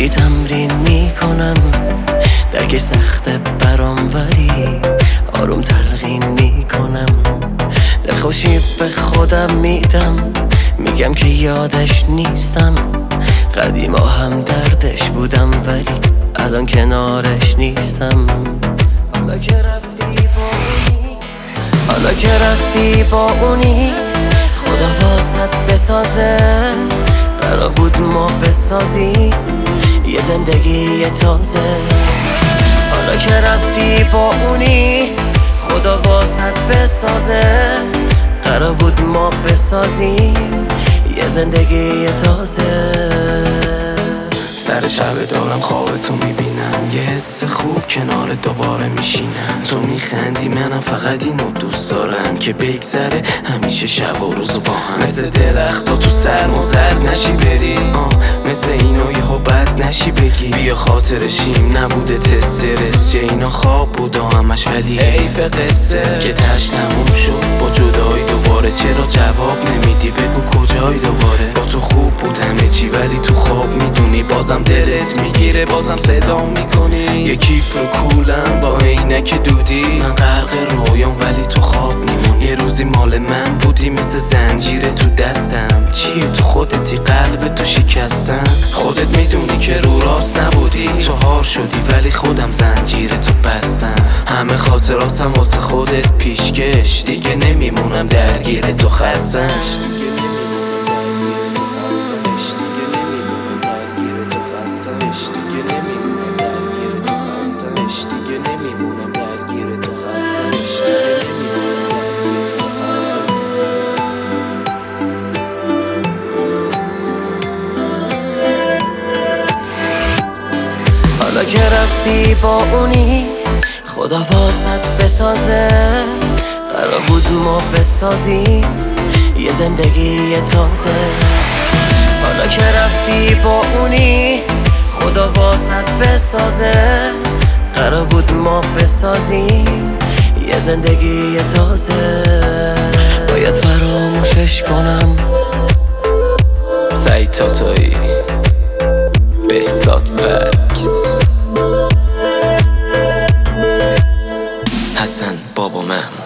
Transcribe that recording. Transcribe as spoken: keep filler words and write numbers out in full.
خیلی تمرین میکنم، درک سخته برام ولی آروم تلقین میکنم. دلخوشی به خودم میدم، میگم که یادش نیستم. قدیما هم دردش بودم ولی الان کنارش نیستم. حالا که رفتی با اونی حالا که رفتی با اونی خدا واسط بسازه. قرار بود ما بسازیم یه زندگی تازه. حالا که رفتی با اونی خدا واسط بسازه. قرار بود ما بسازیم یه زندگی تازه. سر شب دارم خوابتو میبینم، یه حس خوب کنار دوباره میشینم. تو میخندی منم فقط اینو دوست دارم که بگذره همیشه شب و روز با هم. مثل درختا تو سرما زرد نشی بری، آه مثل اینو یهو بد نشی بگی بیا خاطرشیم نبوده تسترس. چه اینا خواب بود همش ولی حیف قصه که تش تموم شد با جدایی دوباره. چرا جواب نمیدی بگو کجایی دوباره؟ با تو خوب بود همه چی ولی تو خواب میدونی بازم دلت میگیره بازم صدا میکنی. یه کیف رو کولم با عینک دودی، من غرق رویام ولی تو خواب میمونی. یه روزی مال من بودی مثل زنجیره تو دستم. چیه تو خودتی قلب تو شکستم. خودت میدونی که رو راست نبودی، تو هار شدی ولی خودم زنجیره تو بستم. همه خاطراتم واسه خودت پیشکش، دیگه نمیمونم درگیر تو خستش. حالا که رفتی با اونی خدا واسط بسازه. قرار بود ما بسازیم یه زندگی تازه. حالا که رفتی با اونی خدا واسط بسازه. قرار بود ما بسازیم یه زندگی تازه. باید فراموشش کنم. سعید تاتایی، بهزاد پکس، حسن بابا محمود.